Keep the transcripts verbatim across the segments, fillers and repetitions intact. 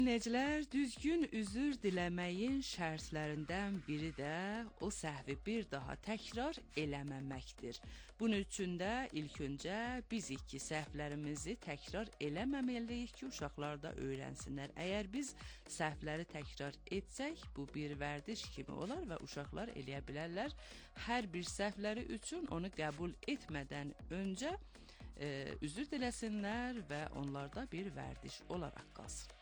Dinləyicilər, düzgün üzr diləməyin şərtlərindən biri də o səhvi bir daha təkrar eləməməkdir. Bunun üçün də ilk öncə biz iki səhvlərimizi təkrar eləməməliyik ki, uşaqlar da öyrənsinlər. Əgər biz səhvləri təkrar etsək, bu bir vərdiş kimi olar və uşaqlar eləyə bilərlər. Hər bir səhvləri üçün onu qəbul etmədən öncə e, üzr diləsinlər və onlarda bir vərdiş olaraq qalsın.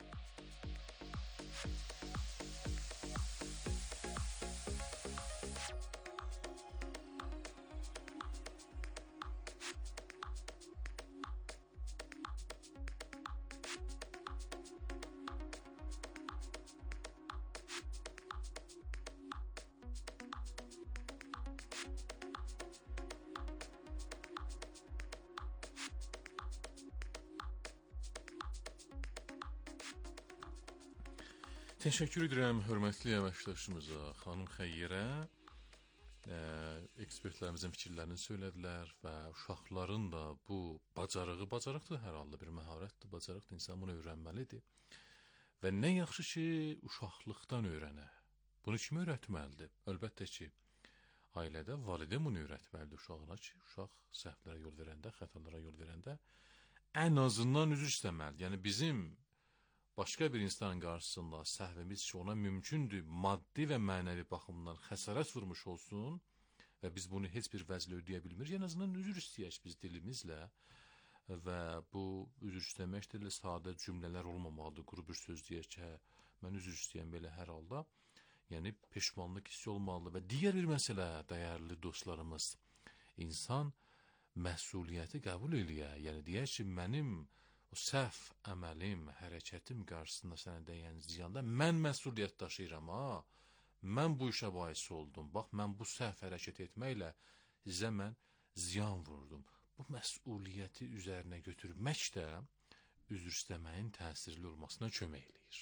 Təşəkkür edirəm hörmətli əməkdaşımıza, xanım Xəyyirə. E, ekspertlərimizin fikirlərini söylədilər və uşaqların da bu bacarığı, bacarıqdır hər halda bir məharətdir, bacarıqdır, insan bunu öyrənməlidir. Və nə yaxşı ki, uşaqlıqdan öyrənə. Bunu kim öyrətməlidir? Əlbəttə ki, ailədə valideyn bunu öyrətməlidir uşağına ki, uşaq səhvlərə yol verəndə, xətalara yol verəndə ən azından üzr istəməlidir. Yəni bizim başqa bir insanın qarşısında səhvimiz ki, ona mümkündür maddi və mənəvi baxımdan xəsarət vurmuş olsun və biz bunu heç bir vəzlə ödəyə bilmirik. En azından üzr istəyək biz dilimizlə və bu üzr istəmək də sadə cümlələr olmamalıdır. Quru bir söz deyək ki, hə, mən üzr istəyəm belə hər halda. Yəni peşmanlıq hissi olmalıdır və digər bir məsələ, dəyərli dostlarımız, insan məsuliyyəti qəbul eləyə. Yəni deyək ki, mənim o səhv əməlim, hərəkətim qarşısında sənə dəyən ziyanda mən məsuliyyət daşıyıram, ha. Mən bu işə bais oldum. Bax, mən bu səhv hərəkət etməklə sizə mən ziyan vurdum. Bu məsuliyyəti üzərinə götürmək də üzr istəməyin təsirli olmasına kömək eləyir.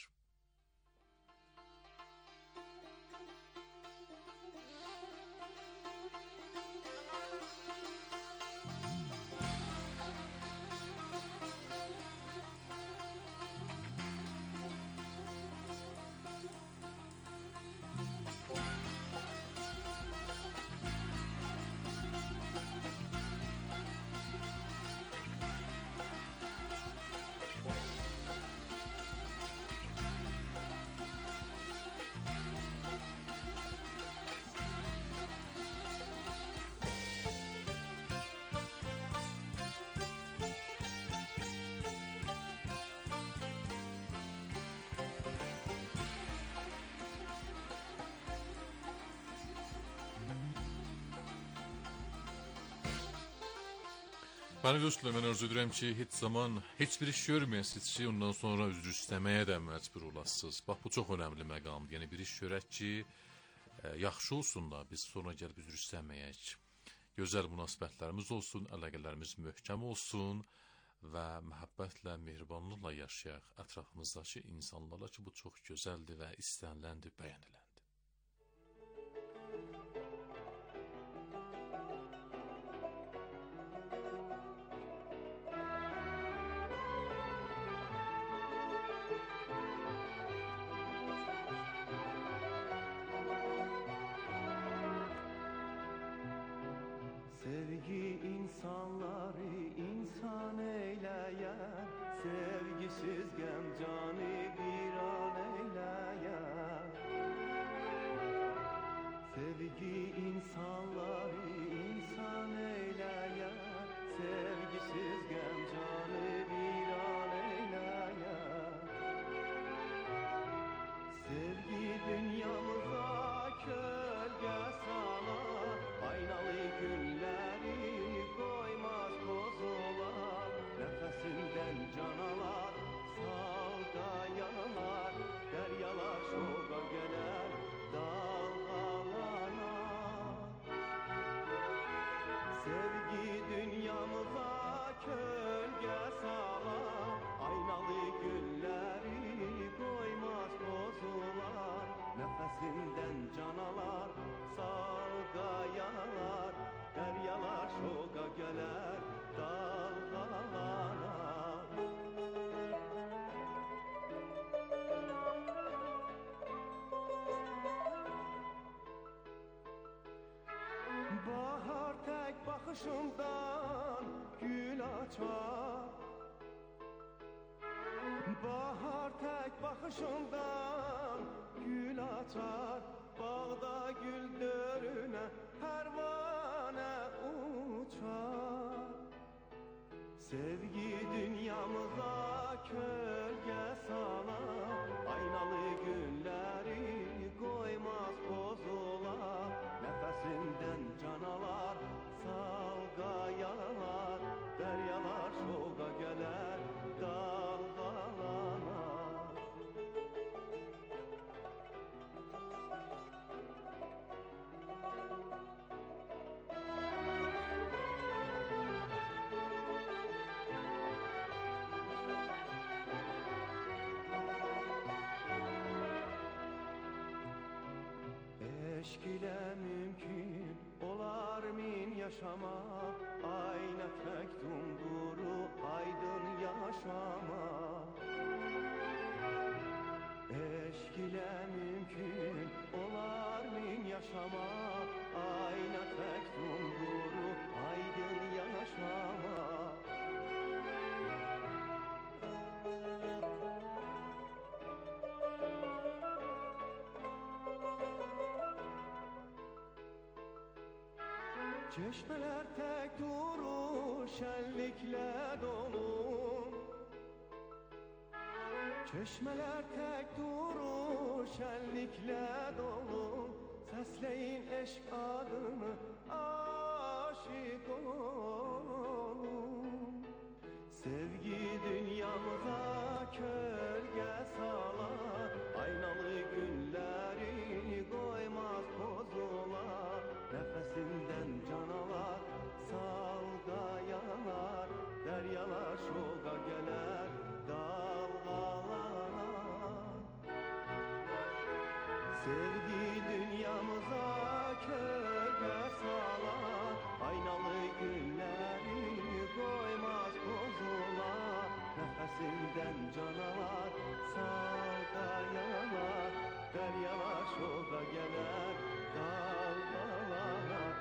Bana dostlar, mən arzu edirəm ki, heç zaman heç bir iş görməyəsiniz ki, ondan sonra üzr istəməyə də məcbur olasınız. Bax, bu çox önəmli məqamdır. Yəni, bir iş görək ki, e, yaxşı olsun da biz sonra gəlib üzr istəməyək. Gözəl münasibətlərimiz olsun, əlaqələrimiz möhkəm olsun və məhəbbətlə, mehribanlıqla yaşayaq ətrafımızdakı insanlarla ki, bu çox gözəldir və istəniləndir, bəyəniləndir. Sevgi insanları insan eyleyen, sevgisiz gem canı viran eyleyen. Sevgi insanları insan eyleyen, sevgisiz gem canı viran eyleyen. Sevgi dünyamıza kölge salar, aynalı günleri koymaz bozular. Nefesinden canalar salda bakışından gül açar. Bahar tek bakışından gül açar. Bağda gül dörüne pervane uçar. Sevgi dünyamıza kölge salar. Aynalı günleri koymaz bozula. Nefesinden canalar salga yanar. Deryalar şoka geler dalgalanar. Eşk ile mümkün olar min yaşama. Ayna tek dumduru aydın yaşama. Eşk ile mümkün olar min yaşama. Ayna tek dumduru aydın yaşama. Çeşmeler tek durur şenlikle dolu. Çeşmeler tek durur şenlikle dolu. Sesleyin eşk adını aşık olun. Sevgi dünyamıza kölge salar. Aynalı günleri koymaz bozula. Nefesinden canavar salga yanar. Deryalar şoka geler dalgalanar. Sevgi dünyamıza kölge salar. Aynalı günleri koymaz bozula. Nefesinden canavar salga yanar. Deryalar şoka geler dalgalanar.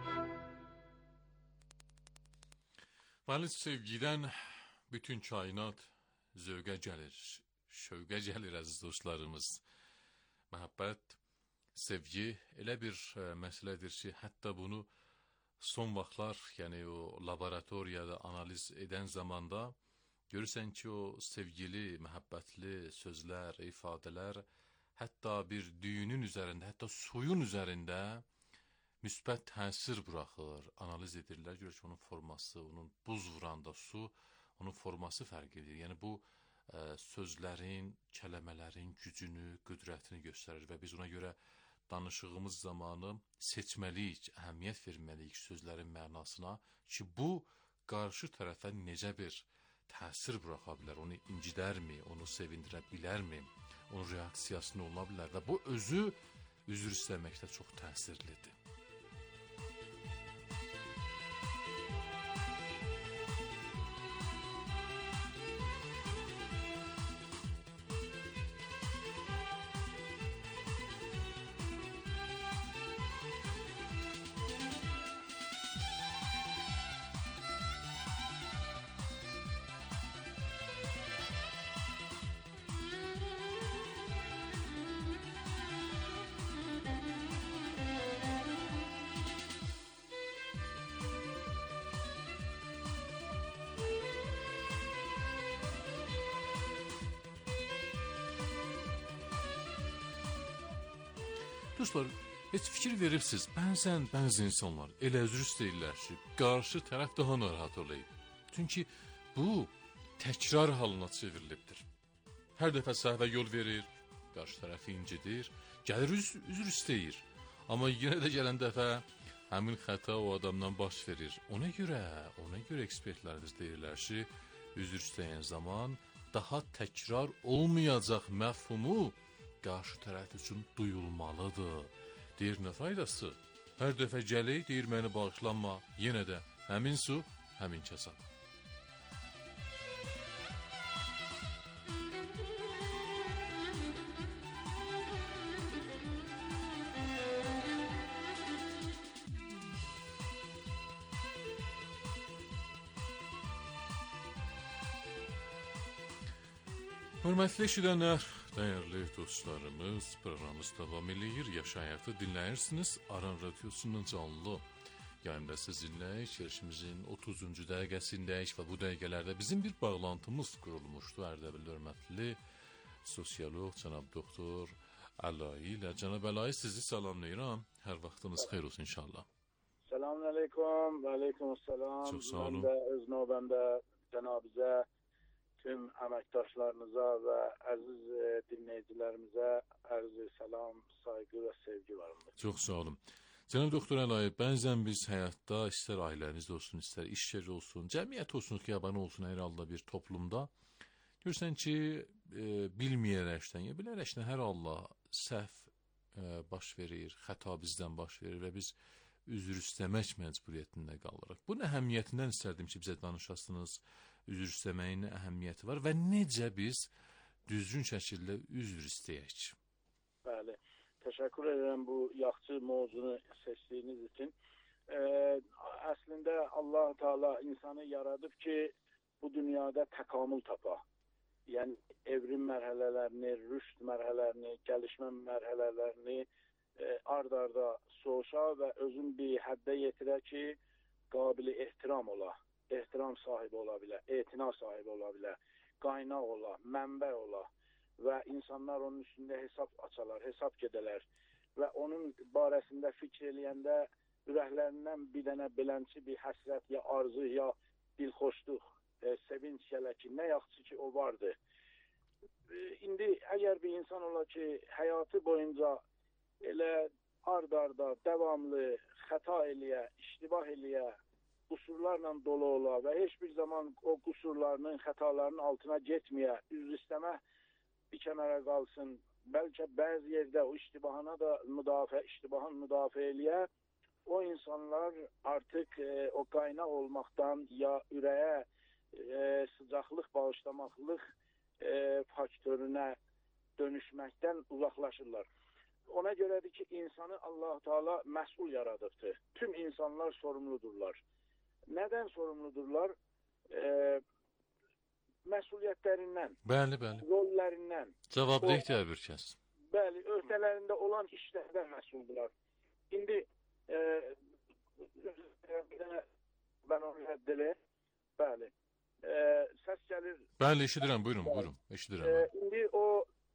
Bəli, sevgidən bütün kainat zövqə gəlir, şövqə gəlir əziz dostlarımız. Məhəbbət, sevgi elə bir ə, məsələdir ki, hətta bunu son vaxtlar, yəni o laboratoriyada analiz edən zamanda görürsən ki, o sevgili, məhəbbətli sözlər, ifadələr hətta bir düyünün üzərində, hətta suyun üzərində müsbət təsir buraxır, analiz edirlər, görür ki, onun forması, onun buz vuranda su, onun forması fərq edir. Yəni bu ə, sözlərin, kələmələrin gücünü, qüdrətini göstərir və biz ona görə danışığımız zamanı seçməliyik, əhəmiyyət verməliyik sözlərin mənasına ki, bu qarşı tərəfə necə bir təsir buraxa bilər, onu incidərmi, onu sevindirə bilərmi, onun reaksiyasını ola bilər və bu özü üzr istəməkdə çox təsirlidir. Dostlar, heç fikir verirsiniz, bəzən bəzi insanlar elə üzr istəyirlər ki, qarşı tərəf daha narahat olayım. Çünki bu təkrar halına çevrilibdir. Hər dəfə səhvə yol verir, qarşı tərəfi incidir, gəlir üzr, üzr istəyir. Amma yenə də gələn dəfə həmin xəta o adamdan baş verir. Ona görə, ona görə ekspertlərimiz deyirlər ki, üzr istəyən zaman daha təkrar olmayacaq məfhumu qarşı tərəf üçün duyulmalıdır. Deyir, nə faydası? Hər dəfə gəlik, deyir, məni bağışlanma, yenə də həmin su, həmin kəsab. Hörmətli eşidənlər, dəyərli dostlarımız, proqramımız davam edir. Yaş həyatı dinləyirsiniz. Aran radiosunun canlı yayında sizinləyik. Yarışımızın otuzuncu dəqiqəsindəyik və bu dəqiqələrdə bizim bir bağlantımız qurulmuşdu. Ərdəbilli hörmətli sosioloq cənab doktor Əlayi ilə. Cənab Əlayi, sizi salamlayıram. Hər vaxtınız xeyir olsun inşallah. Selamun aleyküm, və aleyküm selam. Çox sağ olun. Mən də öz növbəmdə cənabizə, tüm əməkdaşlarınıza və əziz e, dinləyicilərimizə ərz salam, sayğı və sevgi varımdır. Çox sağ olun. Cənab doktor Əlayi, bəzən biz həyatda istər ailənizdə olsun, istər iş yeri olsun, cəmiyyət olsun, xiyabanı olsun, hər halda bir toplumda görürsən ki, e, bilməyərəkdən, ya bilərəkdən hər halda səhv e, baş verir, xəta bizdən baş verir və biz üzr istəmək məcburiyyətində qalırıq. Bunun əhəmiyyətindən istərdim ki, bizə danışasınız. Üzr istəməyin nə əhəmiyyəti var və necə biz düzgün şəkildə üzr istəyək? Bəli, təşəkkür edirəm bu yaxşı mövzunu seçdiyiniz üçün. Ee, əslində Allah Teala insanı yaradıb ki, bu dünyada təkamül tapa. Yəni evrim mərhələlərini, rüşd mərhələlərini, gəlişmə mərhələlərini e, ard-arda soğuşa və özün bir həddə yetirə ki, qabili ehtiram ola. ehtiram sahibi ola bilər, etina sahibi ola bilər, qaynaq ola, mənbə ola və insanlar onun üstündə hesab açalar, hesab gedələr və onun barəsində fikir eləyəndə ürəklərindən bir dənə belənçi bir həsrət, ya arzu, ya dilxoşluq, e, sevinç gələ ki, nə yaxşı ki o vardı. E, indi əgər bir insan ola ki, həyatı boyunca elə ard-arda, davamlı xəta eləyə, iştibah eləyə, qusurlarla dolu ola və heç bir zaman o qusurlarının, xətalarının altına getməyə, üzr istəmə bir kənara qalsın. Bəlkə bəzi yerdə o iştibahına da müdafiə, iştibahın müdafiə eləyə, o insanlar artıq e, o qaynaq olmaqdan ya ürəyə e, sıcaqlıq, bağışlamaqlıq e, faktörünə dönüşməkdən uzaqlaşırlar. Ona görədir ki, insanı Allah Teala məsul yaradıbdır. Tüm insanlar sorumludurlar. Nədən sorumludurlar? E, məsuliyyətlərindən, Bəli, bəli. rollərindən. Cavabdeh deyər bir kəs. Bəli, öhdələrində olan işlərdən məsuldurlar. İndi e, mən onu rədd elə. Bəli. E, səs gəlir. Bəli, eşidirəm, buyurun, buyurun. Eşidirəm. E, indi o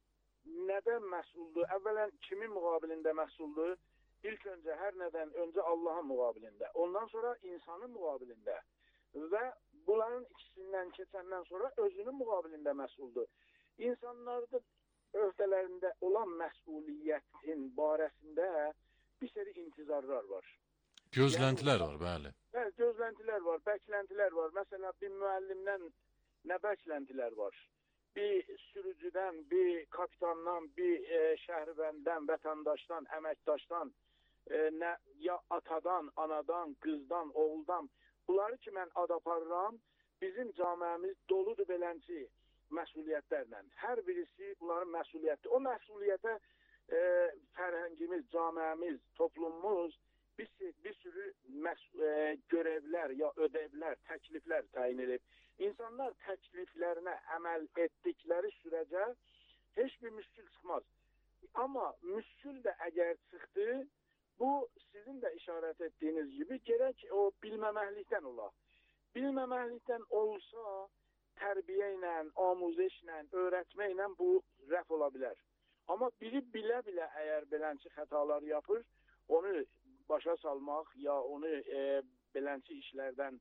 nədən məsuldur? Əvvələn kimin müqabilində məsuldur? İlk öncə hər nədən öncə Allahın müqabilində, ondan sonra insanın müqabilində və bunların ikisindən keçəndən sonra özünün müqabilində məsuldur. İnsanlarda öhdələrində olan məsuliyyətin barəsində bir seri intizarlar var. Gözləntilər var, bəli. Bəli, gözləntilər var, bəkləntilər var. Məsələn, bir müəllimdən nə bəkləntilər var? Bir sürücüdən, bir kapitandan, bir e, şəhərbəndən, vətəndaşdan, əməkdaşdan, e, nə, ya atadan, anadan, qızdan, oğuldan. Bunları ki, mən ad aparıram, bizim camiəmiz doludur belənci məsuliyyətlərlə. Hər birisi bunların məsuliyyəti. O məsuliyyətə e, fərhəngimiz, camiəmiz, toplumumuz bir, bir sürü məs e, görevlər, ya ödevlər, təkliflər təyin edib. İnsanlar təkliflərinə əməl etdikləri sürəcə heç bir müşkül çıxmaz. Amma müşkül də əgər çıxdı, bu sizin də işarət etdiyiniz gibi gerək o bilməməklikdən ola. Bilməməklikdən olsa tərbiyə ilə, amuzişlə, öyrətməklə bu rəf ola bilər. Amma biri bilə-bilə əgər belənçi xətalar yapır, onu başa salmaq ya onu e, belənçi işlərdən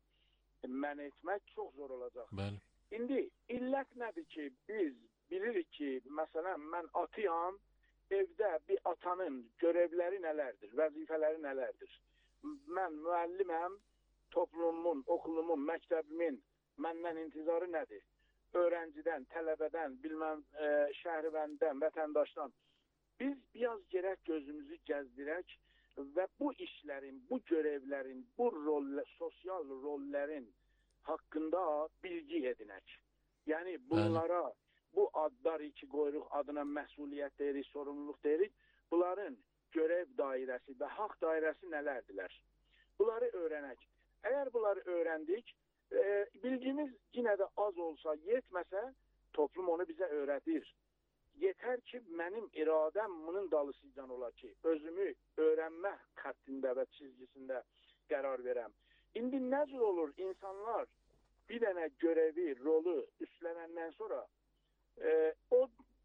mən etmək çox zor olacaq. Bəli. İndi illət nədir ki, biz bilirik ki, məsələn, mən atıyam, evdə bir atanın görevləri nələrdir, vəzifələri nələrdir? Mən müəlliməm, toplumumun, okulumun, məktəbimin məndən intizarı nədir? Öğrenciden, tələbədən, bilməm, e, şəhərbəndən, vətəndaşdan. Biz biraz gerək gözümüzü gəzdirək və bu işlərin, bu görevlərin, bu rol, sosial rollərin haqqında bilgi edinək. Yəni bunlara, bu adlar iki qoyuruq adına məsuliyyət deyirik, sorumluluq deyirik. Bunların görev dairəsi və haqq dairəsi nələrdirlər? Bunları öyrənək. Əgər bunları öyrəndik, e, bilgimiz yenə də az olsa, yetməsə, toplum onu bizə öyrədir. Yetər ki, mənim iradəm bunun dalısıcan ola ki, özümü öyrənmə xəttində və çizgisində qərar verəm. İndi nə cür olur insanlar bir dənə görevi, rolu üstlənəndən sonra e, o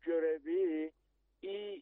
görevi iyi,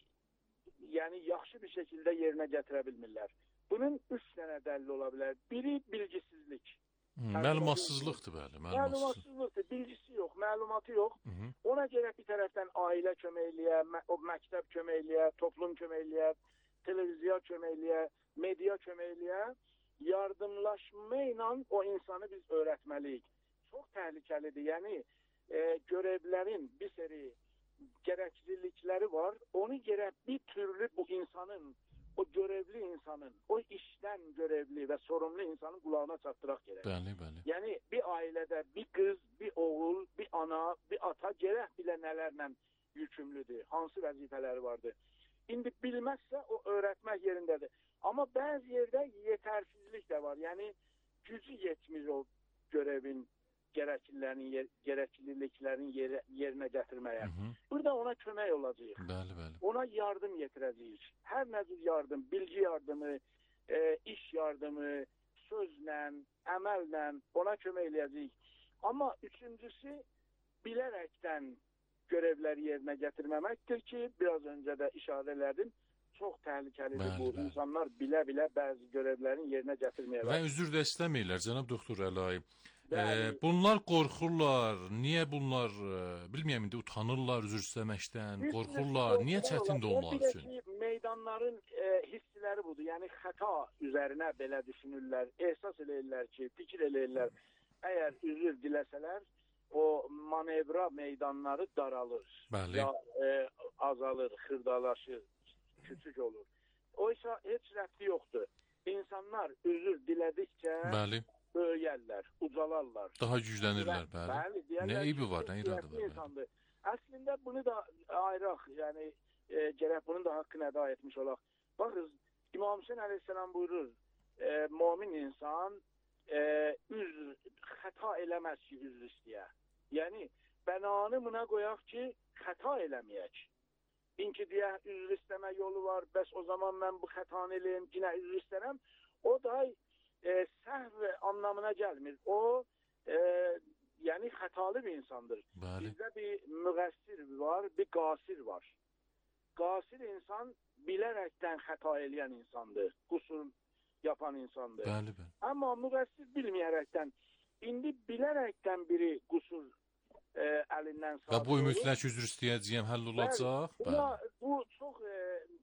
yəni yaxşı bir şəkildə yerinə gətirə bilmirlər. Bunun üç dənə dəlil ola bilər. Biri bilgisizlik. Hmm, məlumatsızlıqdır, bəli. Məlumatsızlıqdır, bilgisi yox, məlumatı yox. Hı -hı. Ona görə bir tərəfdən ailə köməkliyə, o məktəb köməkliyə, toplum köməkliyə, televiziya köməkliyə, media köməkliyə yardımlaşma ilə o insanı biz öyrətməliyik. Çox təhlükəlidir. Yəni e, görevlərin bir seri gereklilikləri var. Onu gerek bir türlü bu insanın, o görevli insanın, o işten görevli ve sorumlu insanın kulağına çatdıraq gerek. Bəli, bəli. Yani bir ailədə bir kız, bir oğul, bir ana, bir ata gerek bilə nələrlə yükümlüdür, hansı vəzifələri vardır. İndi bilməzsə o öğretmək yerindədir. Ama bəzi yerdə yetersizlik de var. Yani gücü yetmir o görevin gerekliliklerin, yer, gerekliliklerin yer, yerine getirmeye. Hı hı. Burada ona kömək olacağıq. Bəli, bəli. Ona yardım getirəcəyik. Hər nəzir yardım, bilgi yardımı, e, iş yardımı, sözlə, əməllə ona kömək eləyəcəyik. Amma üçüncüsü bilərəkdən görevləri yerinə getirməməkdir ki, biraz öncə də işarə elədim. Çox təhlükəlidir bəli, bu. Bəli. İnsanlar bilə-bilə bəzi görevlərin yerinə gətirməyə. Və üzr də istəmirlər, cənab doktor Əlayi. Ee, bunlar qorxurlar. Niyə bunlar, e, bilmirəm indi utanırlar üzr istəməkdən, qorxurlar. Niyə çətindir onlar üçün? Meydanların e, hissləri budur. Yəni xəta üzərinə belə düşünürlər, ehsas eləyirlər ki, fikir eləyirlər. Əgər üzr diləsələr, o manevra meydanları daralır. Bəli. Ya e, azalır, xırdalaşır, küçük olur. Oysa heç rəbti yoxdur. İnsanlar üzr dilədikcə Bəli. Böyüyərlər, ucalarlar. Daha güclənirlər, bəli. bəli deyərlər, nə eybi var, nə iradı var? Əslində bunu da ayıraq, yəni e, gərək bunun da haqqını əda etmiş olaq. Baxın, İmam Hüseyin əleyhissalam buyurur, e, mümin insan e, üzr, xəta eləməz ki, üzr istəyə. Yəni, bənanı buna qoyaq ki, xəta eləməyək. İnki deyə üzr istəmə yolu var, bəs o zaman mən bu xətanı eləyim, yine üzr istərəm. O da E, səhv anlamına gəlmir. O e, yəni xətalı bir insandır. Bəli. Bizdə bir müqəssir var, bir qasir var. Qasir insan bilərəkdən xəta eləyən insandır. Qusur yapan insandır. Bəli, bəli. Amma müqəssir bilməyərəkdən, indi bilərəkdən biri qusur e, əlindən sadır. Və bu mütləq üzr istəyəcəyəm, həll olacaq. Bəli. Bəli. Bu çox e,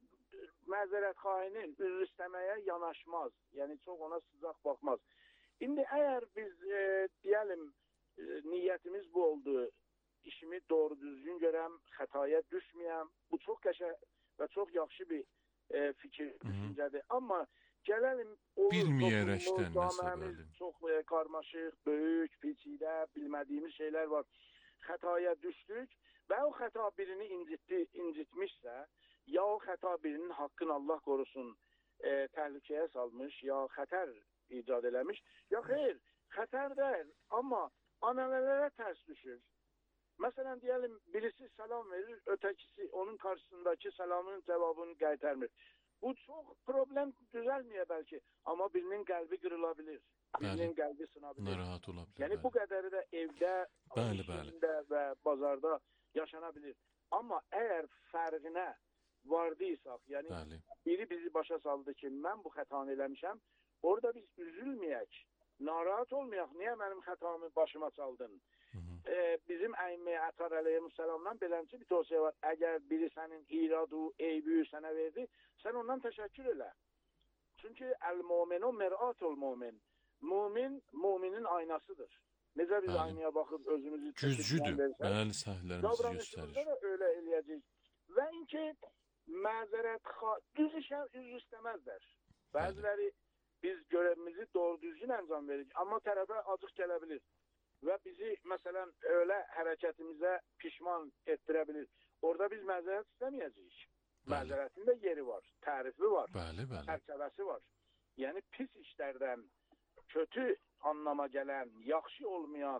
məzərət xainin üzr istəməyə yanaşmaz. Yəni çox ona sıcaq baxmaz. İndi əgər biz e, deyəlim e, niyyətimiz bu oldu. İşimi doğru düzgün görəm, xətaya düşməyəm. Bu çox qəşəng və çox yaxşı bir e, fikir, düşüncədir. Amma gələlim olur, bilməyərəkdən məsələli. Çox e, karmaşıq, böyük, peçidə bilmədiyimiz şeylər var. Xətaya düşdük və o xəta birini incitdi, incitmişsə, ya o xəta birinin haqqını Allah qorusun e, təhlükəyə salmış, ya xətər icad eləmiş, ya xeyr, xətər deyil, amma anələrə tərs düşür. Məsələn, deyəlim, birisi salam verir, ötəkisi onun qarşısındakı salamın cavabını qaytarmır. Bu çox problem düzəlməyə bəlkə, amma birinin qəlbi qırıla bilir, birinin qəlbi sına bilir. Narahat ola bilir. Yəni, bəli. Bu qədəri də evdə, bəli, bəli. və bazarda yaşana bilir. Amma əgər fərqinə vardıysaq, yəni bəli. Biri bizi başa saldı ki, mən bu xətanı eləmişəm, orada biz üzülməyək, narahat olmayaq, niyə mənim xətamı başıma çaldın? Hı -hı. Ee, bizim Əymə Ətar əleyhissalamdan beləncə bir tövsiyə var, əgər biri sənin iradu, eybi sənə verdi, sən ondan təşəkkür elə. Çünki əl-muminu mer'atul mumin. Mumin, muminin aynasıdır. Necə biz bəli. Aynaya baxıb özümüzü güzcüdür, bəli, səhvlərimizi göstərir. Da öyle eləyəcək. Və inki məzərət, düz işə üzr istəməzlər. Bəziləri biz görevimizi doğru düzgün əncam veririk, amma tərəfə acıq gələ bilir. Və bizi, məsələn, öyle hərəkətimizə pişman etdirə bilir. Orada biz məzərət istəməyəcəyik. Məzərətin də yeri var, tərifi var, bəli, bəli. Çərçəvəsi var. Yəni pis işlərdən kötü anlama gələn, yaxşı olmayan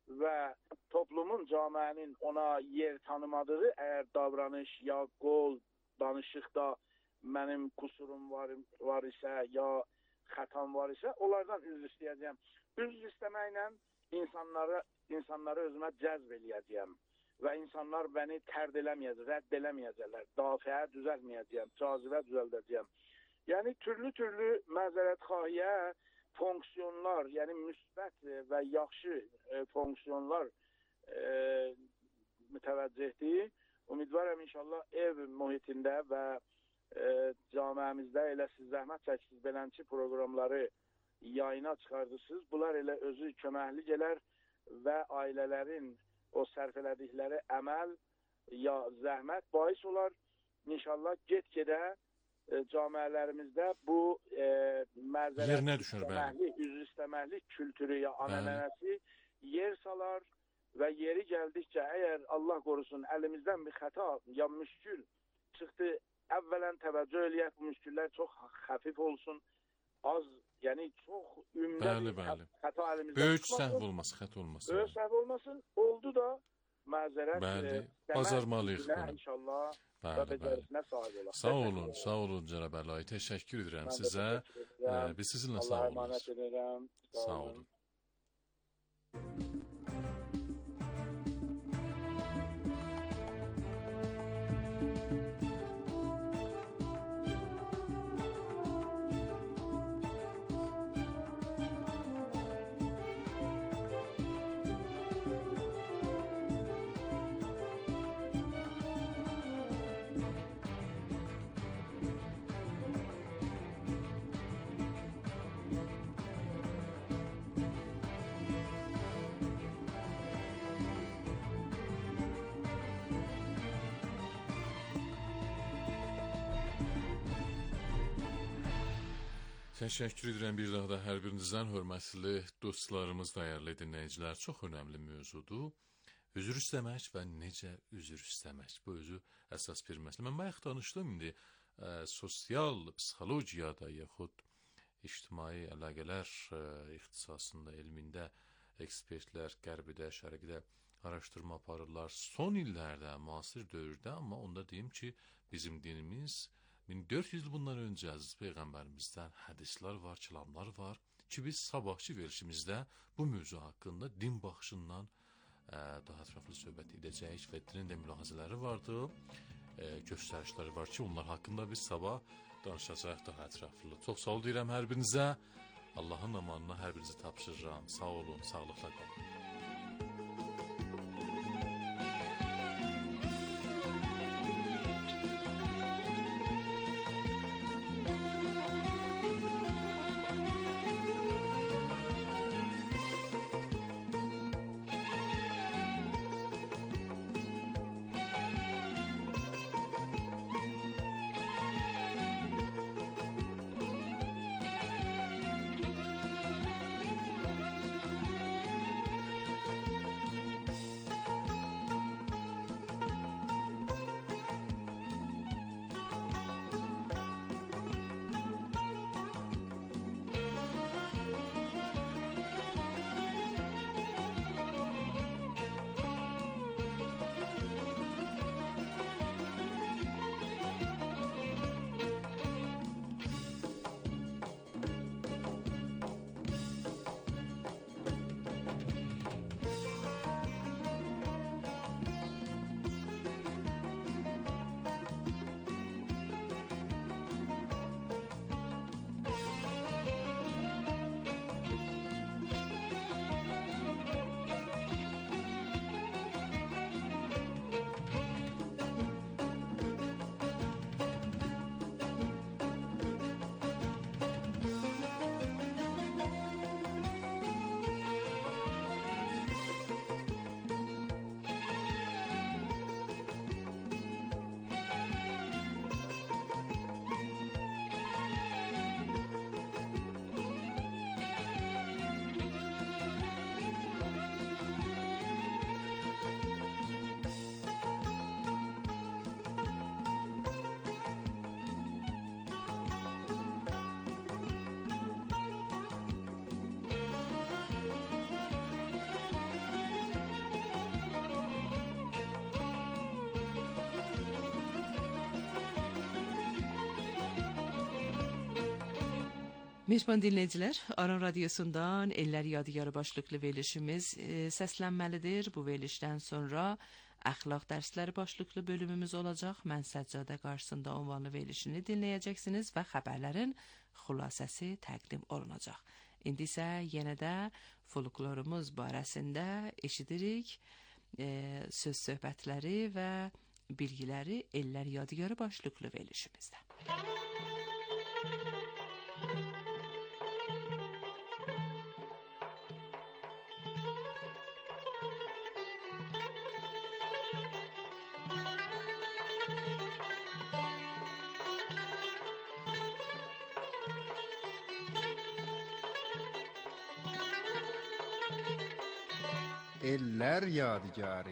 və toplumun, camiənin ona yer tanımadığı əgər davranış ya qol, danışıqda mənim kusurum var, var isə, ya xətam var isə, onlardan üzr istəyəcəyəm. Üzr istəməklə insanları, insanları özümə cəzb eləyəcəyəm və insanlar məni tərd eləməyəcək, rədd eləməyəcəklər, dafiə düzəlməyəcəyəm, cazibə düzəldəcəyəm. Yəni, türlü-türlü məzərətxahiyə fonksiyonlar, yəni müsbət və yaxşı e, fonksiyonlar e, mütəvəccihdir. Ümidvarım inşallah ev mühitində və e, camiəmizdə elə siz zəhmət çəksiniz, belənçi proqramları yayına çıxardırsınız. Bunlar elə özü köməklik elər və ailələrin o sərf elədikləri əməl ya zəhmət bahis olar. İnşallah get-gedə e, camiələrimizdə bu e, məzərət istəməklik, üzr istəməklik kültürü ya anənənəsi yer salar və yeri gəldikcə əgər Allah qorusun əlimizdən bir xəta ya müşkül çıxdı, əvvələn təvəccüh eləyək, bu müşküllər çox xəfif olsun, az, yəni çox ümdə bəli, bəli. Xəta əlimizdən böyük səhv olmasın, xəta olmasın. Böyük səhv olmasın, oldu da məzərət bəli, bacarmalıyıq bunu. İnşallah və bəli, bəli. becərisinə sahib olaq. Sağ olun, sağ olun Cənab Əli. Təşəkkür edirəm sizə. edirəm. Biz sizinlə sağ Allah'a olun. emanet edirəm. Sağ olun. Təşəkkür edirəm bir daha da hər birinizdən, hörmətli dostlarımız, dəyərli dinləyicilər. Çox önəmli mövzudur. Üzr istəmək və necə üzr istəmək. Bu özü əsas bir məsələ. Mən bayaq danışdım, indi ə, sosial psixologiyada yaxud ictimai əlaqələr ə, ixtisasında, elmində ekspertlər qərbidə, şərqdə araşdırma aparırlar. Son illərdə, müasir dövrdə, amma onda deyim ki, bizim dinimiz min dörd yüz il bundan öncə Əziz Peyğəmbərimizdən hədislər var, kilamlar var ki, biz sabahçı verilişimizdə bu mövzu haqqında din baxışından ə, daha ətraflı söhbət edəcəyik və dinin də mülahizələri vardı, ə, göstərişləri var ki, onlar haqqında biz sabah danışacaq daha ətraflı. Çox sağ ol deyirəm hər birinizə, Allahın amanına hər birinizi tapşırıram. Sağ olun, sağlıqla qalın. Mehriban dinləyicilər, Aran Radiosundan Ellər Yadigarı başlıqlı verilişimiz e, səslənməlidir. Bu verilişdən sonra əxlaq dərsləri başlıqlı bölümümüz olacaq. Mən Səccadə qarşısında ünvanlı verilişini dinləyəcəksiniz və xəbərlərin xülasəsi təqdim olunacaq. İndi isə yenə də folklorumuz barəsində eşidirik e, söz söhbətləri və bilgiləri Ellər Yadigarı başlıqlı verilişimizdə. Ellər Yadigarı.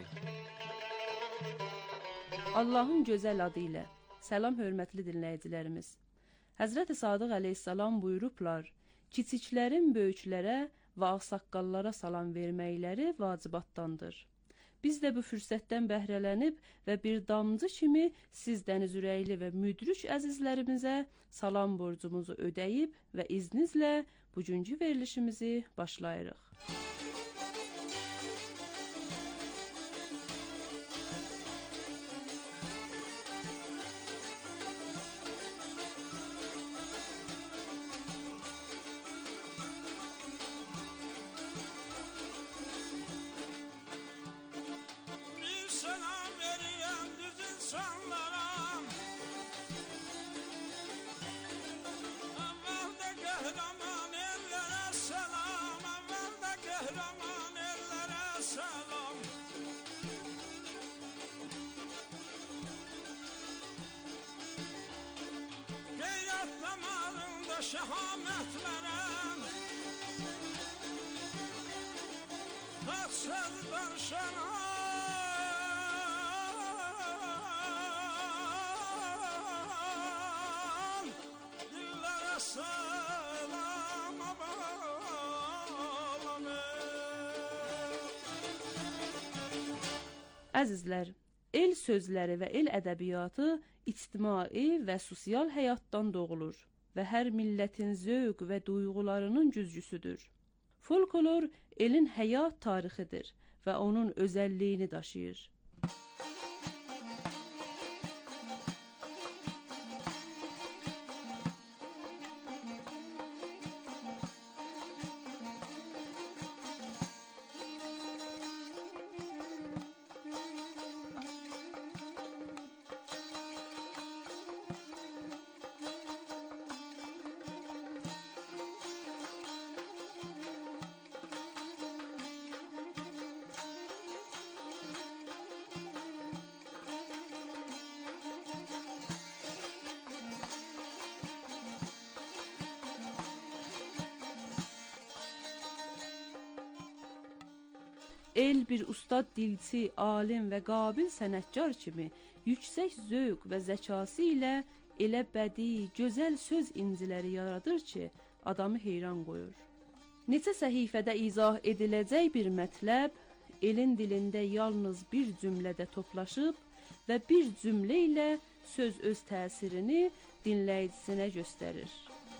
Allahın gözəl adı ilə. Salam hörmətli dinləyicilərimiz. Həzrəti Sadıq əleyhissalam buyurublar: kiçiklərin böyüklərə və ağsaqqallara salam verməkləri vacibatdandır. Biz də bu fürsətdən bəhrələnib və bir damcı kimi siz dəniz ürəkli və müdrik əzizlərimizə salam borcumuzu ödəyib və izninizlə bugünkü verilişimizi başlayırıq. Şehamet veren Tatsız darşanan Dillere selam bağlanır. Əzizlər, el sözləri və el ədəbiyyatı ictimai və sosial həyatdan doğulur və hər millətin zövq və duyğularının güzgüsüdür. Folklor elin həyat tarixidir və onun özəlliyini daşıyır. El bir ustad dilçi, alim və qabil sənətkar kimi yüksək zövq və zəkası ilə elə bədii, gözəl söz inciləri yaradır ki, adamı heyran qoyur. Neçə səhifədə izah ediləcək bir mətləb, elin dilində yalnız bir cümlədə toplaşıb və bir cümlə ilə söz öz təsirini dinləyicisinə göstərir.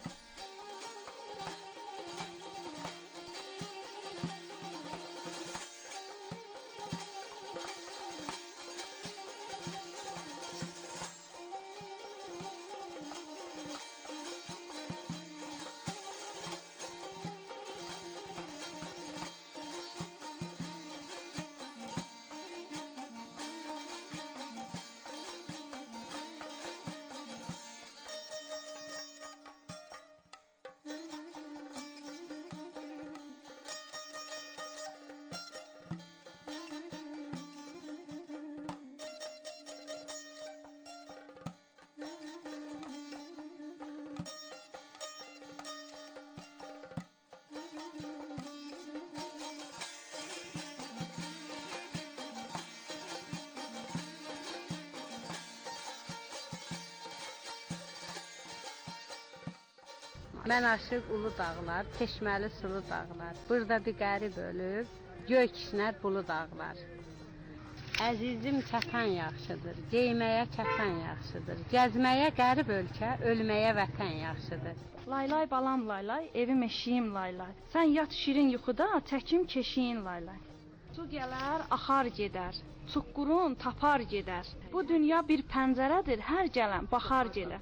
Mən aşıq ulu dağlar, çeşməli sulu dağlar. Burada bir qərib ölüb, göy kişnər bulu dağlar. Əzizim kəfən yaxşıdır, geyməyə kəfən yaxşıdır, gəzməyə qərib ölkə, ölməyə vətən yaxşıdır. Laylay balam laylay, evim eşiyim laylay. Sən yat şirin yuxuda, təkim keşiyin laylay. Su gələr, axar gedər, çuqurun tapar gedər. Bu dünya bir pəncərədir, hər gələn baxar gelər.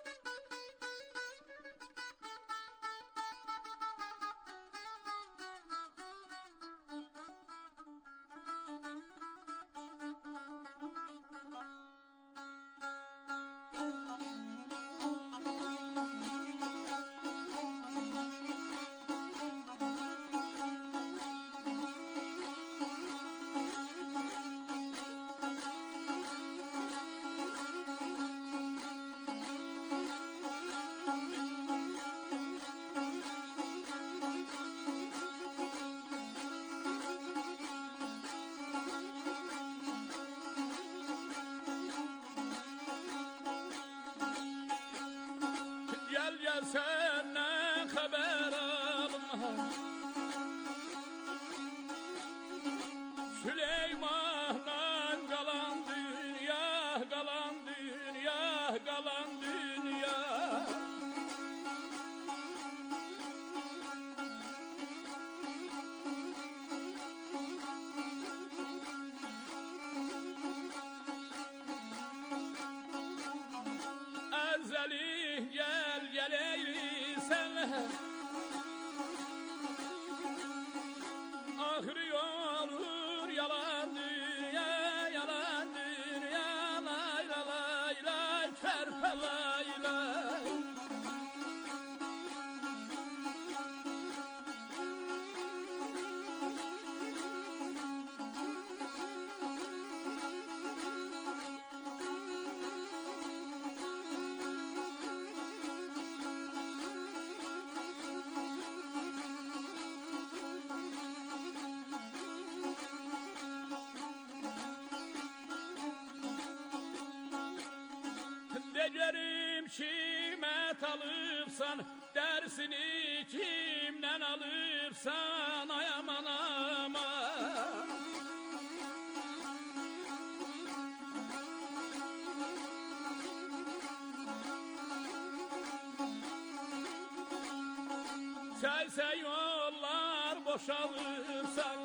Senden haber alma Süleyman'dan kalan dünya, kalan dünya, kalan dünya. Ezeli gel geleyli senle ahri olur yalan dünya, yalan dünya. Lay lay lay lay çarpı lay lay. Decerim kimet alıpsan, dersini kimden alıpsan, ay aman aman. Selse yollar boşalırsan,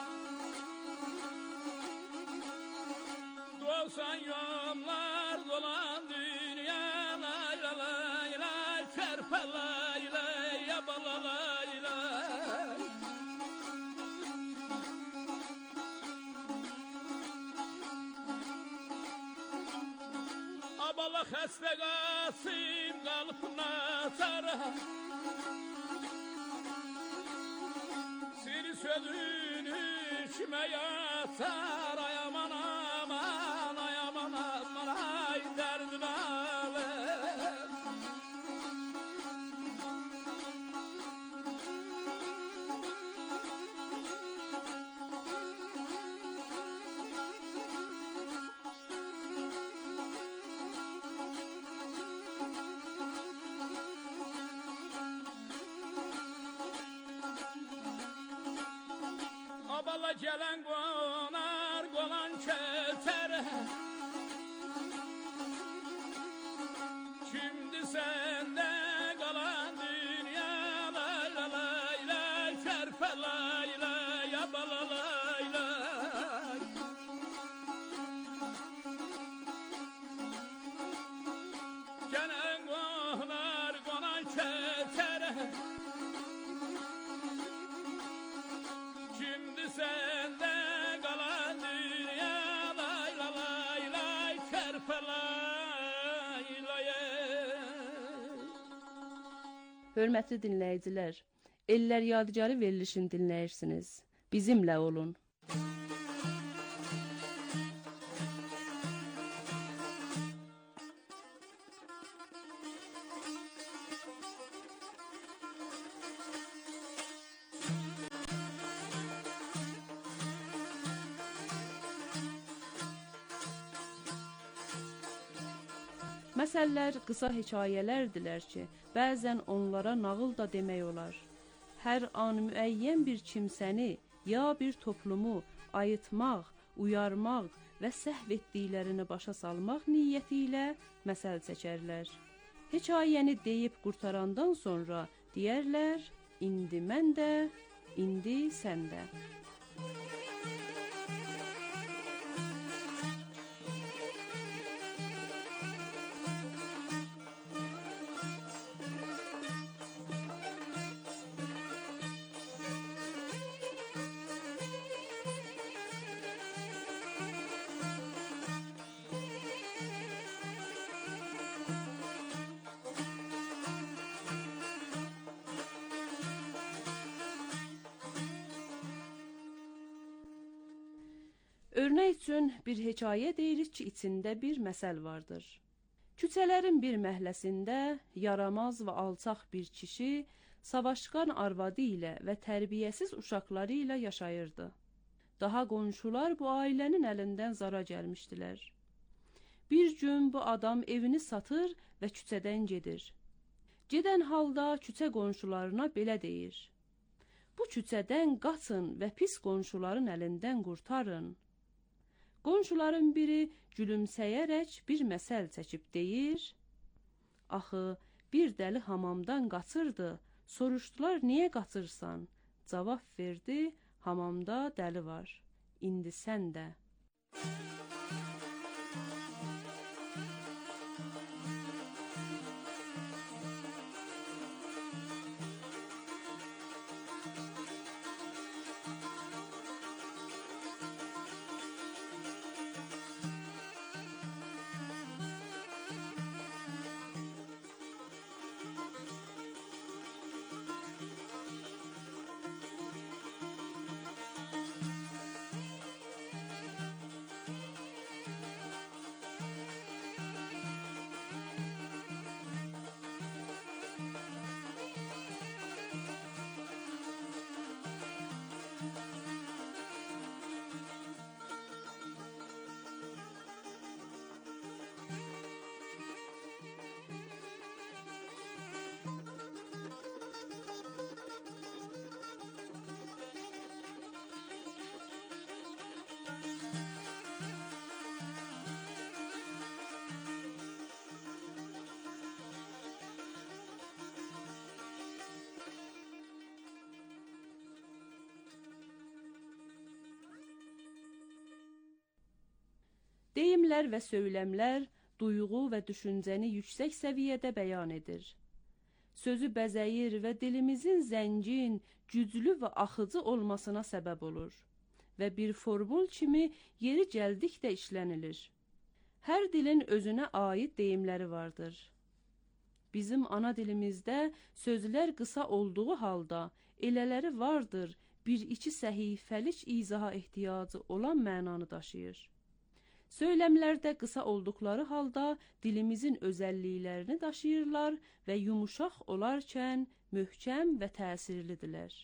dolsan yollar dolan dünya. Lay lay lay lay çarpı lay lay yabala lay lay. Abala xəstə Qasım qalxına çara, seni sözünü kime yatar, ay aman aman, ay aman aman, ay derdin alem. Abala gelen konar konan ketere, şimdi sende kalan dünya. Lay lay lay lay çarpı lay lay abala lay lay. Gelen konar konan ketere, şimdi sende kalan dünya. Lay lay lay lay çarpı lay lay. Hörmətli dinləyicilər, Ellər Yadigarı verilişini dinləyirsiniz. Bizimlə olun. Məsəllər qısa hekayələrdirlər ki, bəzən onlara nağıl da demək olar. Hər an müəyyən bir kimsəni ya bir toplumu ayıtmaq, uyarmaq və səhv etdiklərini başa salmaq niyyəti ilə məsəl çəkərlər. Hekayəni deyib qurtarandan sonra deyərlər, indi mən də, indi sən də. Örnek üçün bir hekayə deyirik ki, içində bir məsəl vardır. Küçələrin bir məhləsində yaramaz və alçaq bir kişi savaşqan arvadı ilə və tərbiyəsiz uşaqları ilə yaşayırdı. Daha qonşular bu ailənin əlindən zara gəlmişdilər. Bir gün bu adam evini satır və küçədən gedir. Gedən halda küçə qonşularına belə deyir: bu küçədən qaçın və pis qonşuların əlindən qurtarın. Qonşuların biri gülümsəyərək bir məsəl çəkib deyir: axı bir dəli hamamdan qaçırdı, soruşdular niyə qaçırsan? Cavab verdi: hamamda dəli var, indi sən də. Deyimlər və söyləmlər duyğu və düşüncəni yüksək səviyyədə bəyan edir. Sözü bəzəyir və dilimizin zəngin, güclü və axıcı olmasına səbəb olur və bir formul kimi yeri gəldikdə işlənilir. Hər dilin özünə aid deyimləri vardır. Bizim ana dilimizdə sözlər qısa olduğu halda elələri vardır, bir-iki səhifəlik izaha ehtiyacı olan mənanı daşıyır. Söyləmlərdə qısa olduqları halda dilimizin özəlliklərini daşıyırlar və yumuşaq olarkən möhkəm və təsirlidirlər.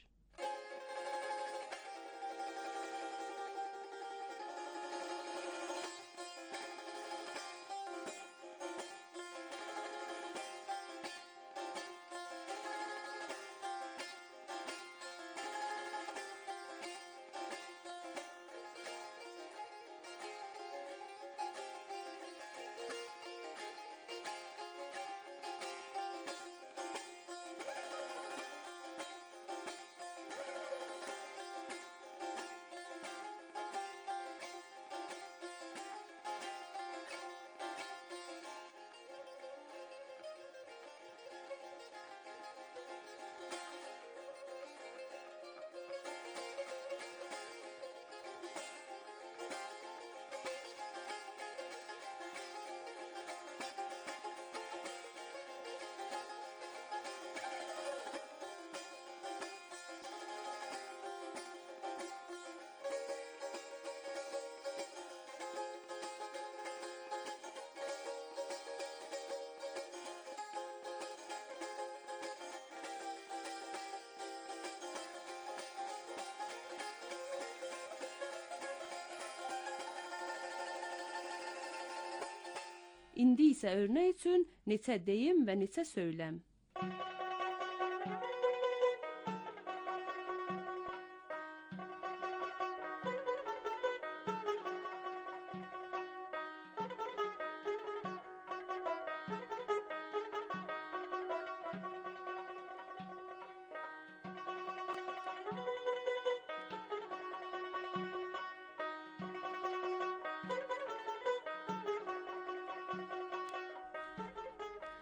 İndi isə örnek üçün neçə deyim və neçə söyləm.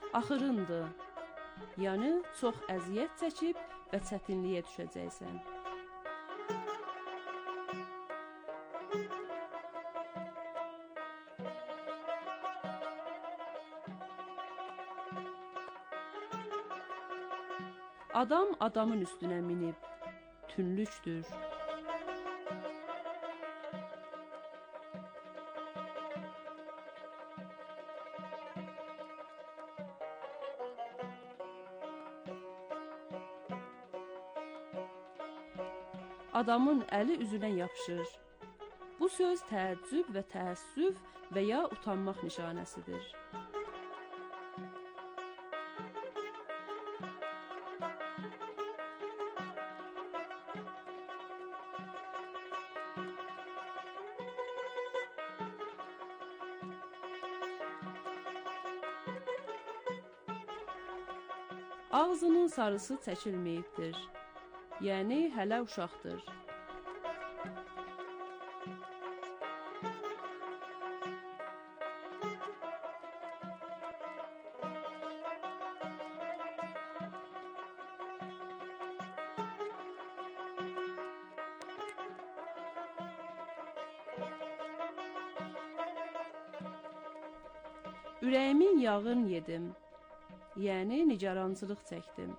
axırındır. Yəni çox əziyyət çəkib və çətinliyə düşəcəksən. Adam adamın üstünə minib, tünlükdür. Adamın əli üzünə yapışır. Bu söz təəccüb və təəssüf və ya utanmaq nişanəsidir. Ağzının sarısı çəkilməyibdir. Yəni hələ uşaqdır. Ürəyimin yağını yedim. Yəni nigarançılıq çəkdim.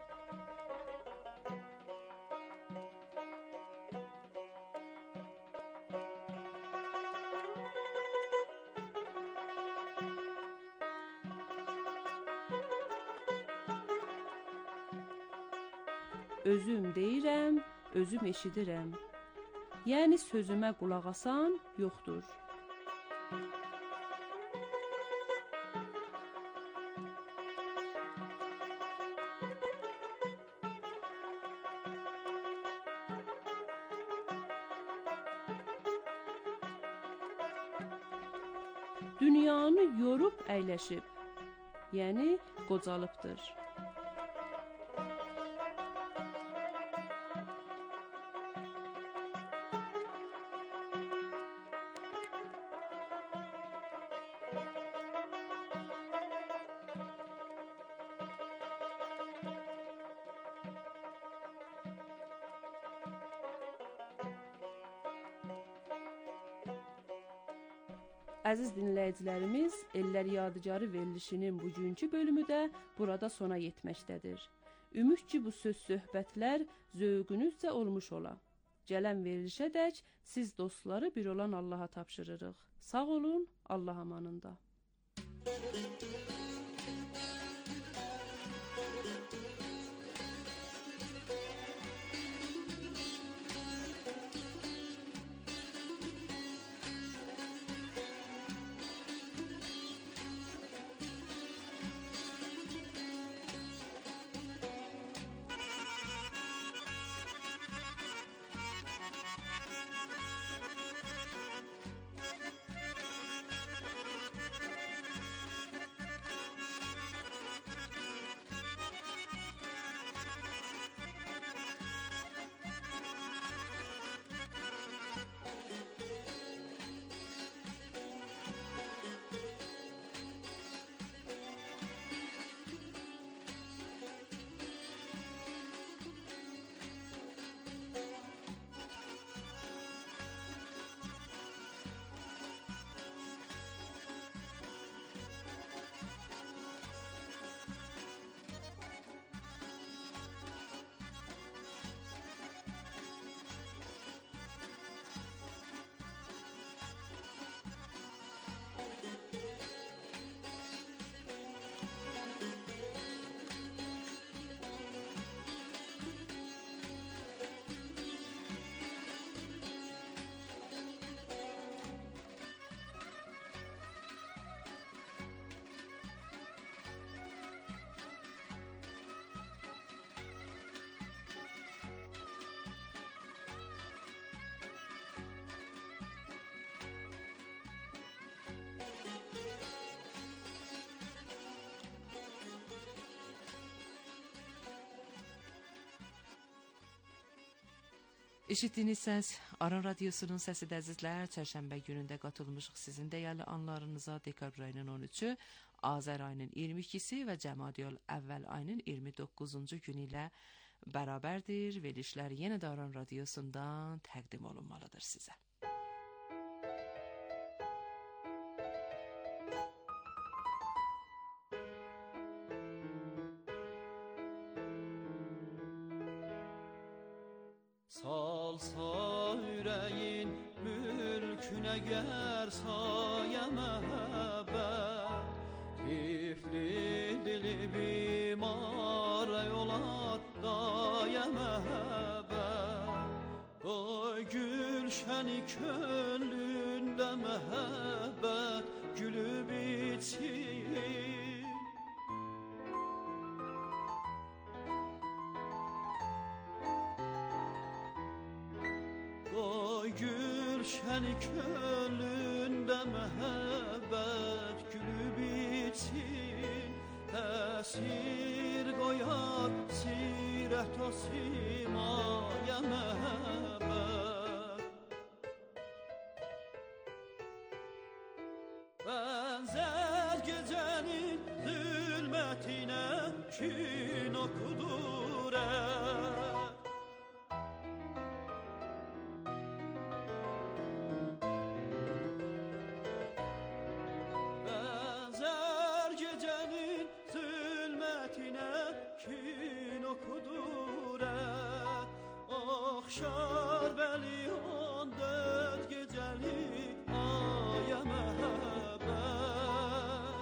Özüm deyirəm, özüm eşidirəm. Yəni sözümə qulaq asan yoxdur. Dünyanı yorub əyləşib, yəni qocalıbdır. Əziz dinləyicilərimiz, Ellər Yadigarı verilişinin bugünkü bölümü də burada sona yetməkdədir. Ümid ki, bu söz-söhbətlər zövqünüzcə olmuş ola. Gələn verilişədək siz dostları bir olan Allaha tapşırırıq. Sağ olun, Allah amanında. Eşitdiyiniz səs Aran Radiosunun səsidir əzizlər. Çərşənbə günündə qatılmışıq sizin dəyərli anlarınıza. Dekabr ayının on üçü Azər ayının iyirmi ikisi və Cəmadiyül əvvəl ayının iyirmi doqquzuncu günü ilə bərabərdir. Verilişlər yenə də Aran Radiosundan təqdim olunmalıdır sizə. Salsa yüreğin mülküne ger saye mehbet Tifli dili bimara yolat daye mehbet Koy gülşeni könlünde mehbet gülü bitsin Gülşeni könlünde mehabbet gülü bitsin Esir koyar siret o simaya mehabbet Benzer gecenin zulmetine kin okudur Şar beli on dört gecelik aya mehabbet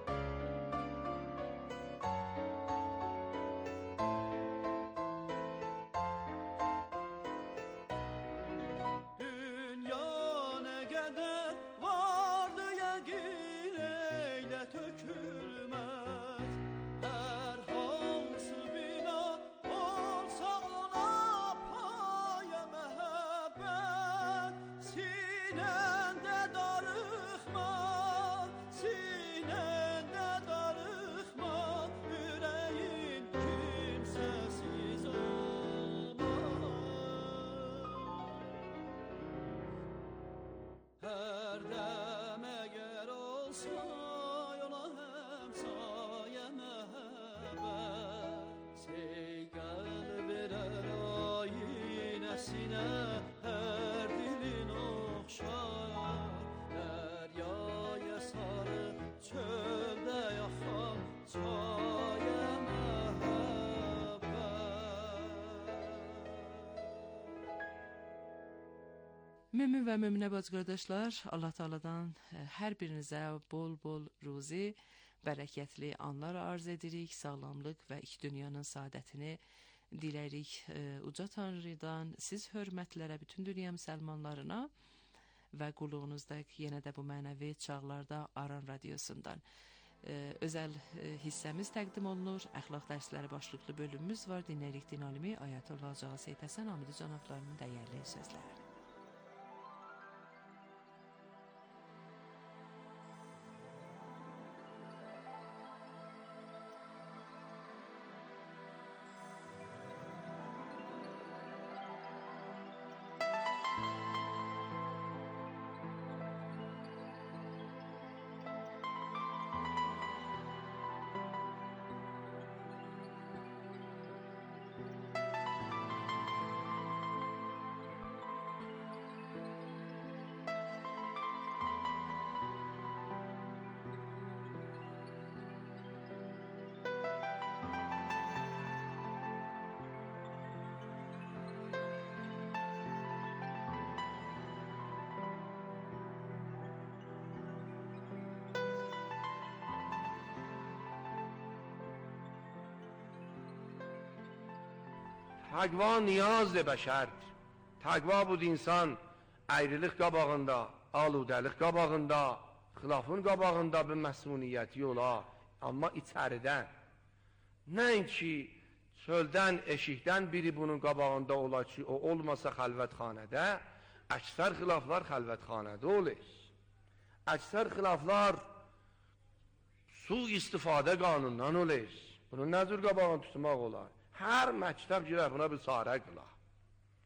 Dünya ne kadar vardı yegin eyle tökülmez Her hansı bina olsa ona Sinende darıkma, sinende darıkma Yüreğin kimsesiz olmaz Her dem eğer olsa yola hemsaye mehbet Seygal birer ayinesine her dilin okşar Deryaya sarı çölde yakan çaya mehabbet Mümin və müminə bacı qardaşlar, Allah Teala'dan hər birinizə bol-bol ruzi, bərəkətli anlar arz edirik, sağlamlıq və iki dünyanın saadətini diləyirik uca Tanrıdan. Siz hörmətlərə, bütün dünya müsəlmanlarına və qulluğunuzda yenə də bu mənəvi çağlarda Aran Radiosundan özəl hissəmiz təqdim olunur. Əxlaq dərsləri başlıqlı bölümümüz var. Dinləyirik din alimi Ayətullah Hacı Seyid Həsən Hamidi cənablarının dəyərli sözləri. Təqva niyazdır bəşər. Təqva bu insan ayrılıq qabağında, aludəlik qabağında, xilafın qabağında bir məsuliyyəti ola. Amma içəridən, nəinki çöldən, eşikdən biri bunun qabağında ola ki, o olmasa xəlvətxanədə, əksər xilaflar xəlvətxanədə olur. Əksər xilaflar su istifadə qanundan olur. Bunun nə cür qabağını tutmaq olar? Hər məktəb girək buna bir çarə qılaq.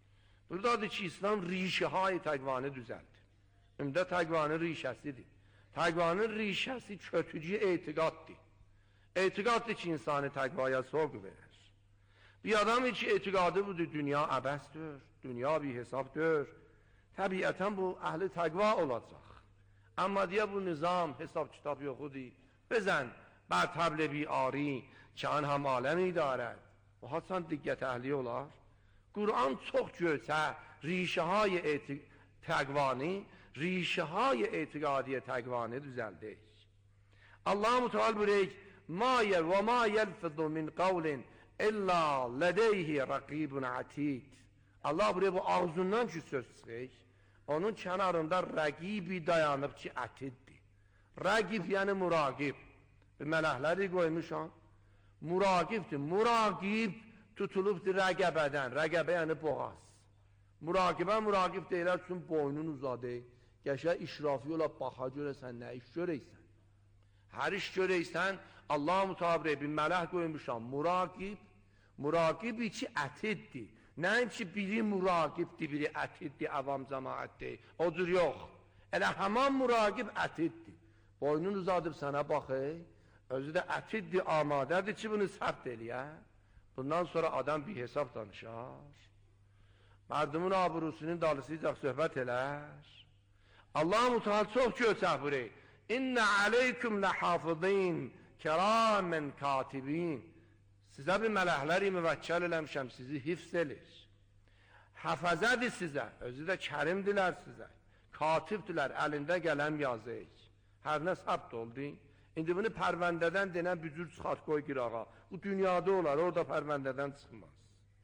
Buradadır ki, İslam rişəhay təqvanı düzəldir. Ümdə təqvanın rişəsidir. Təqvanın rişəsi kötücü etiqaddır. Etiqaddır ki, insanı təqvaya soğuk verir. Bir adam için etiqadı budur, dünya əbəsdir, dünya bir hesabdır. Təbiətən bu əhli təqva olacaq. Amma deyə bu nizam, hesab kitab yoxudur. Bezən bər təblə bir ari ki, an həm aləmi idarət. O hasan diqqət əhli olar. Kur'an çox gösə rişəhay təqvani, rişəhay etiqadiyə təqvani düzəldir. Allah-u Teala buyuruyor, ma yel ve ma yelfizu min qavlin illa ledeyhi raqibun atid. Allah buraya bu ağzından ki söz çıxır, onun kənarında rəqibi dayanıb ki, ətiddir. Rəqib yəni muraqib. Mələkləri qoymuşam. Muraqibdir. Muraqib tutulubdur rəqəbədən. Rəqəbə yəni boğaz. Muraqibə muraqib deyilər üçün boynun uzadı. Qəşə işrafi ola baxa görəsən, nə iş görəysən. Hər iş görəysən, Allah-u Mütabirə bir mələk qoymuşam. Muraqib, muraqib içi ətiddir. Nəyin ki, biri muraqibdir, biri ətiddir, avam cəmaətdir. Odur yox. Elə həman muraqib ətiddir. Boynun uzadıb sənə baxır, özü də ətiddir, amadədir ki, bunu səbt eləyə. Bundan sonra adam bir hesab danışar. Mərdumun aburusunun dalısıyacaq söhbət elər. Allah-u Teala çox göçək buyuruyor. İnnə aleykum ləhafidin kəramən katibin. Sizə bir mələkləri müvəkkəl eləmişəm, sizi hifz elir. Həfəzədir sizə, özü də kərimdilər sizə. Katibdilər, əlində qələm yazır. Hər nə səbt oldu. İndi bunu pərvəndədən denən bücür çıxart qoy qirağa. Bu dünyada olar, orada pərvəndədən çıxmaz.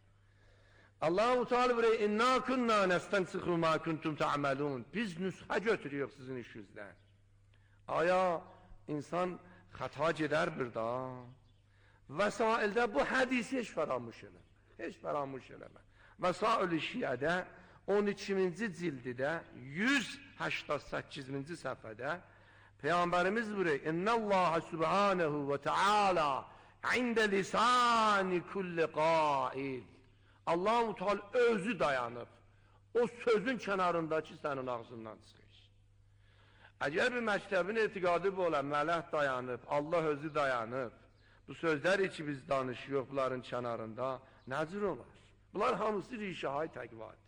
Allah-u Teala buyuruyor, İnna kunna nəstənsikhu ma kuntum ta'malun. Biz nüshə götürüyoruz sizin işinizdən. Aya insan xəta gedər burada. Vəsaildə bu hədisi heç fəramuş eləmə. Heç fəramuş eləmə. Vəsail-i Şiədə on ikinci cildidə yüz səksən səkkizinci səhifədə Peyğəmbərimiz buyuruyor, İnnəllaha subhanehu və teala ində lisani kulli qail. Allah-u Teala özü dayanıb, o sözün kənarındakı sənin ağzından çıxır. Əgər bir məktəbin etiqadı bu olan, mələk dayanıb, Allah özü dayanıb, bu sözlər ki biz danışıyor bunların kənarında, nəcür olar? Bunlar hamısı rişəhay təqvadır.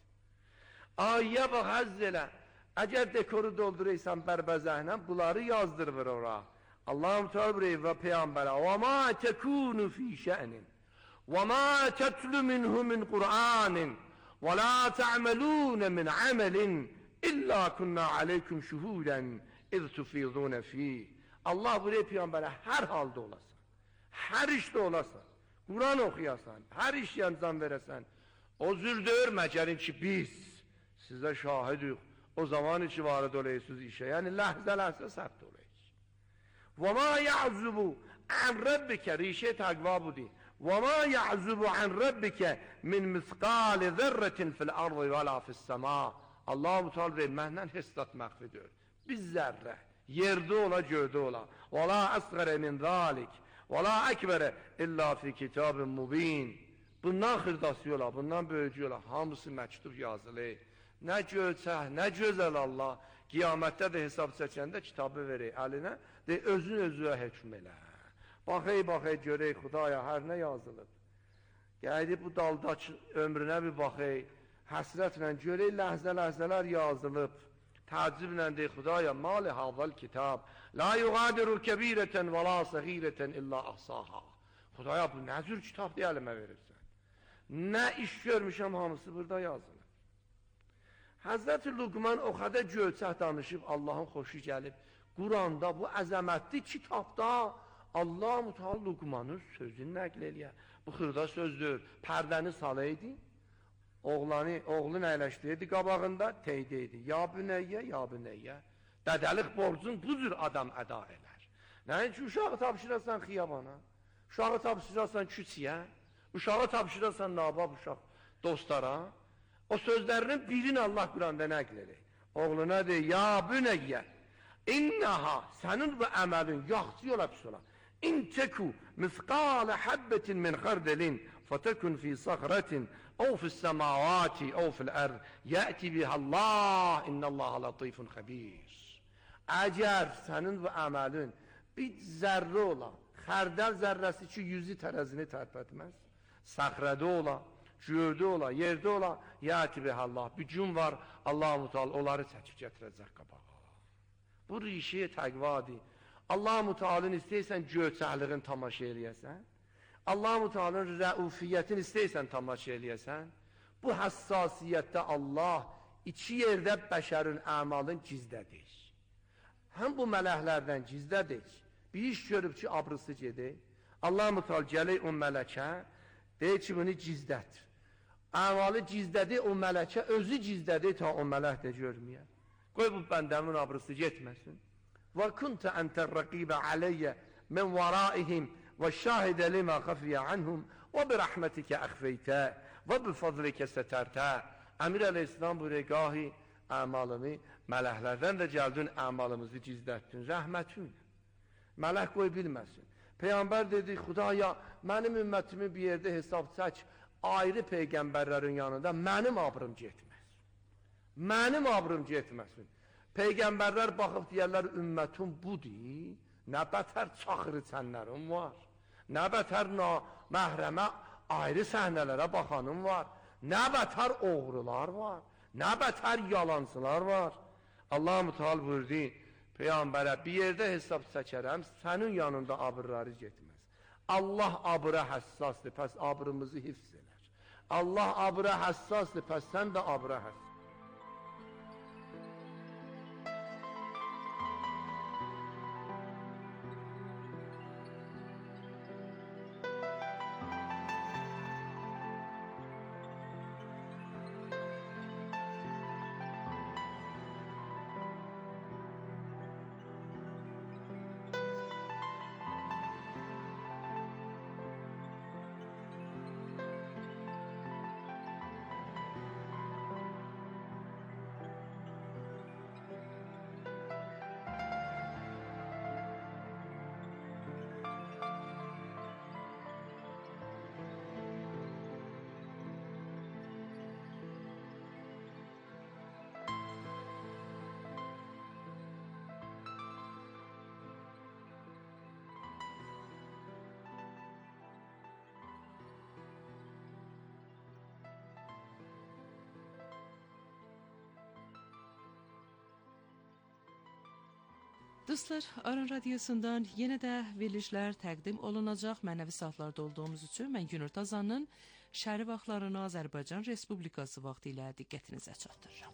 Ayyə bax, həzz elə, əgər dekoru dolduraysan bərbəzəhlə, bunları yazdırır ora. Allah-u Teala buyuruyor və Peyğəmbərə, وَمَا تَكُونُ فِي شَأْنٍ وَمَا تَتْلُ مِنْهُ مِنْ قُرْآنٍ وَلَا تَعْمَلُونَ مِنْ عَمَلٍ İlla kunna aleykum şuhuden iz tufidun fi. Allah buyuruyor Peyğəmbərə, hər halda olasan, hər işdə olasan, Quran oxuyasan, hər iş yancan verəsən, o zürdür məcəlin ki biz sizə şahidik, o zaman ki varid olayısınız işə, yəni ləhzə-ləhzə səbt olayız. Və ma ya'zubu an rabbikə, rişə təqva budur. Və ma ya'zubu an rabbikə min misqali zərrətin fil ardı və la fis-səma. Allah-u Teala deyir, məndən hesdat məxfidir. Biz zərrə, yerdə ola, göydə ola. Və la əsqərə min zalik, və la əkbərə illa fi kitabın mubin. Bundan xırdası ola, bundan böyücü ola, hamısı məktub yazılı. Nə gölçək, nə gözəl Allah, qiyamətdə də hesab çəkəndə kitabı verir əlinə, deyir, özün özüyə həkm elə. Baxay, baxay, görək, Xudaya, hər nə yazılıb. Gəldi bu daldakı ömrünə bir baxay, həsrətlə görək, ləhzə-ləhzələr yazılıb. Təəccüblə deyir, Xudaya, mali havval kitab, la yuqadiru kəbirətən və la səğirətən illa ahsaha. Xudaya, bu nə cür kitab deyə əlimə verirsən? Nə iş görmüşəm, hamısı burada yazılıb. Həzrət-i Luqman o qədər gölçək danışıb, Allahın xoşu gəlib. Quranda, bu əzəmətli kitabda Allah-u Teala Luqmanın sözünü nəql eləyər. Bu xırda sözdür, pərdəni salaydı. Oğlanı, oğlun əyləşdirdi qabağında, teydiydi. Ya bünəyyə, ya bünəyyə. Dədəlik borcun bu cür adam əda elər. Nəyin ki, uşağı tapşırasan xiyabana, uşağı tapşırasan küçüyə, uşağı tapşırasan nabab uşaq dostlara, o sözlərinin birini Allah Quranda nəql edir. Oğluna deyir, ya bünəyyə, innəha, sənin bu əməlin yaxçı yola pis ola. İntəku misqalə həbbətin min xərdəlin, fətəkun fi səxrətin, أو في السماوات أو في الأرض يأتي بها الله إن الله لطيف خبير. Əgər sənin bu əməlin bir zərrə ola, xərdəl zərrəsi ki, yüzü tərəzini tərpətməz, səxrədə ola, göydə ola, yerdə ola, yəti bihəllah, bir gün var, Allah-u Teala onları çəkib gətirəcək qabağa. Bu rişiyə təqvadir. Allah-u Teala'nın istəyirsən göyçəkliğin tamaşa eləyəsən, Allah-u Teala'nın rəufiyyətini istəyirsən tamaşa eləyəsən, bu həssasiyyətdə Allah iki yerdə bəşərin əmalın gizlədir. Həm bu mələklərdən gizlədir, bir iş görüb ki, abrısı gedir, Allah-u Teala gəlir o mələkə, deyir ki, bunu gizlət. Əmalı gizlədir, o mələkə özü gizlədir, ta o mələk də görməyər. Qoy bu bəndəmin abrısı getməsin. Və kuntə əntər rəqibə aleyyə min vəraihim və şahidə limə xəfiyyə anhum və bi rəhmətikə əxfeytə və bi fadlikə sətərtə. Əmir əleyhisselam bu regahi əmalını mələklərdən də gəldin, əmalımızı gizlətdin, rəhmətin. Mələk qoy bilməsin. Peyğəmbər dedi, Xudaya, mənim ümmətimi bir yerdə hesab çək, ayrı peyğəmbərlərin yanında mənim abrım getməz. Mənim abrım getməsin. Peyğəmbərlər baxıb deyərlər, ümmətin budur, nə bətər çaxırı çənlərim var, nə bətər məhrəmə ayrı səhnələrə baxanım var, nə bətər oğrular var, nə bətər yalancılar var. Allah-u Teala buyurdu, Peyğəmbərə bir yerdə hesab çəkərəm, sənin yanında abrları getməz. Allah abra həssasdır, pəs abrımızı hifz elər. Allah abra həssasdır, pəs sən də abra həssas. Dostlar, Aran Radyosu'ndan yenə də verilişlər təqdim olunacaq. Mənəvi saatlarda olduğumuz üçün mən Günür Tazanın şəhəri vaxtlarını Azərbaycan Respublikası vaxtı ilə diqqətinizə çatdırıram.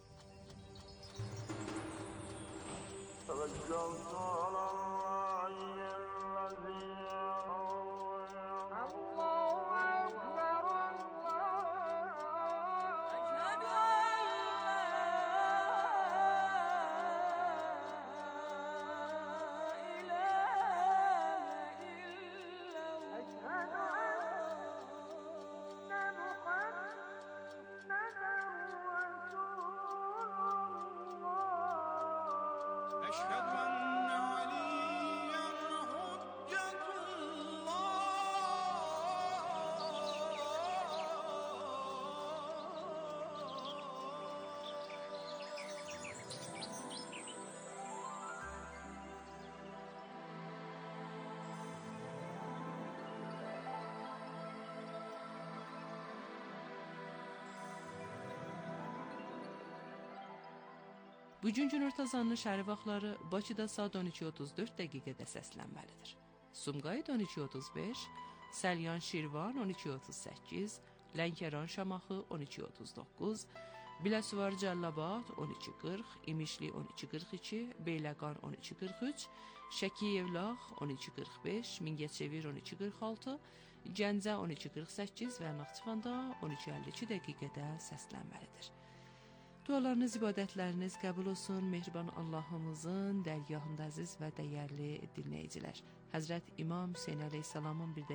Bugün Günür Tazanın şəhəri vaxtları Bakıda saat on iki otuz dörd dəqiqədə səslənməlidir. Sumqayıt on iki otuz beş, Səlyan Şirvan on iki otuz səkkiz, Lənkəran Şamaxı on iki otuz doqquz, Biləsuvar Cəllabad on iki qırx, İmişli on iki qırx iki, Beyləqan on iki qırx üç, Şəki Yevlax on iki qırx beş, Mingəçevir on iki qırx altı, Gəncə on iki qırx səkkiz və Naxçıvanda on iki əlli iki dəqiqədə səslənməlidir. Dualarınız, ibadətləriniz qəbul olsun mehriban Allahımızın dərgahında əziz və dəyərli dinləyicilər. Həzrət İmam Hüseyn əleyhissalamın bir də